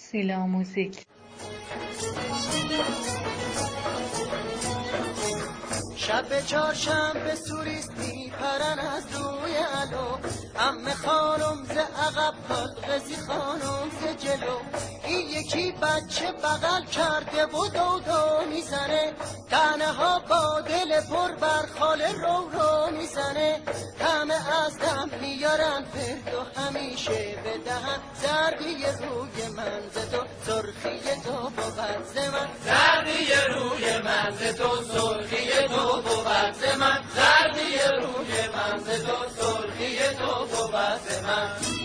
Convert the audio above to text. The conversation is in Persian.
سیلا موزیک. شب چهارشنبه توریست میپرن از روی علو، عمه خانم ز عقب قزی خانم ز جلو. این یکی بچه بغل کرده و دو میزنه، تنه ها با دل پر بر خاله رو میزنه. همه از دم میارن فرد و همیشه بدهن، زردی روی من ز تو سرخی تو بود ز من، زردی روی من ز تو سرخی تو بود ز من، زردی روی من ز تو سرخی تو بود ز من.